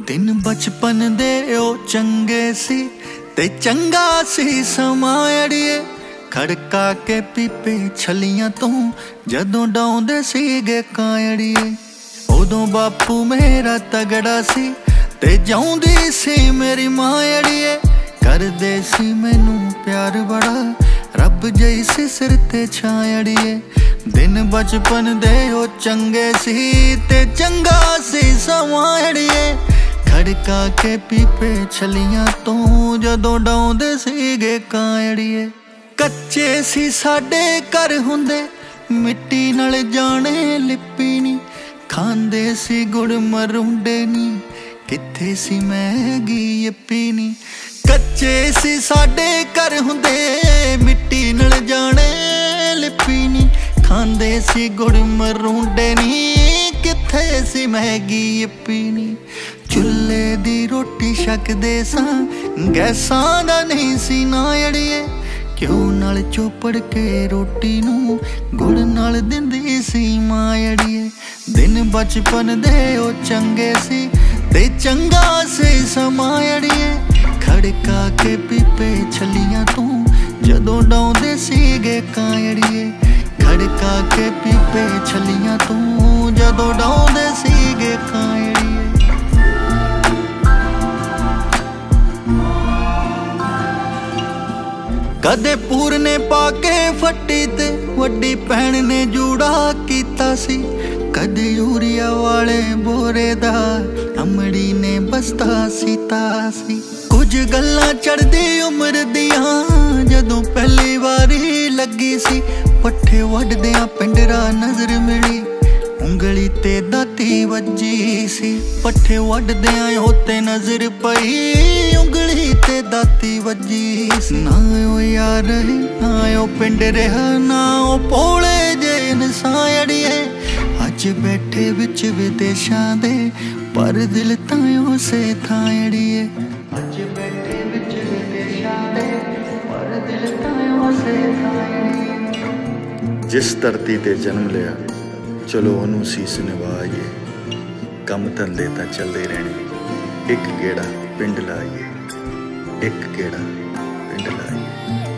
दिन बचपन दे ओ चंगे सी ते चंगा सी समा अड़िए। खड़का के पीपे छलियां तू जदों डाउंदे सीगे कांयड़िए। उदों बापू मेरा तगड़ा सी ते जाउंदी सी मेरी मां अड़िए। करदे सी मैनू प्यार बड़ा रब जैसी सिर ते छायड़िए। दिन बचपन दे ओ चंगे सी ते चंगा सी समा अड़िए। खड़का के पीपे छलियां तू जदों डाउंदे सीगे कांयड़िए। कच्चे सी साडे घर हुंदे मिट्टी नाल जाने लिपी नी। खांदे सी गुड़ मरुंडे नी किथे सी मैगी यप्पी नी। कच्चे सी साडे घर हुंदे मिट्टी नाल जाने लिपी नी। खांदे सी गुड़ मरुंडे नी किथे सी मैगी यप्पी नी। चुल्हे दी रोटी छकदे सां गैसां दा नहीं सी ना अड़िए। घ्यो नाल चोपड़ के रोटी नू गुड़ नाल दिंदी सी मां अड़िए। दिन बचपन दे ओ चंगे सी ते चंगा सी समा अड़िए। खड़का के पीपे छलियां तू जदों डाउंदे सीगे कांयड़िए। खड़का के पीपे छलियां तू जदों डाउंदे सीगे कांयड़िए। कदे पूरने पाके फट्टी ते वड्डी भैन ने जूड़ा कीता सी। कदे यूरिया वाले बोरे दा अमड़ी ने बस्ता सीता सी। कुछ गल्लां चढ़दी उम्र दियां जदों पहली वारी लगी सी। पट्ठे वड्डदियां पिंडरा नजर मिली उंगली ते दाती वज्जी सी। पट्ठे वड्डदियां होते नजर पई उंगली ते दाती वज्जी सी। ना ओ यार ना ओ पिंड रहा ना ओ भोले जे इंसान अड़िए। अज बैठे विच विदेशां दे पर दिल तां से थां अड़िए। अज बैठे विच विदेशां दे पर दिल तां से थां अड़िए। जिस धरती ते जन्म लिया चलो ओनू सीस निवाइए। कम धंधे तां चलदे रहने एक गेड़ा पिंड लाइए। एक गेड़ा पिंड लाइए।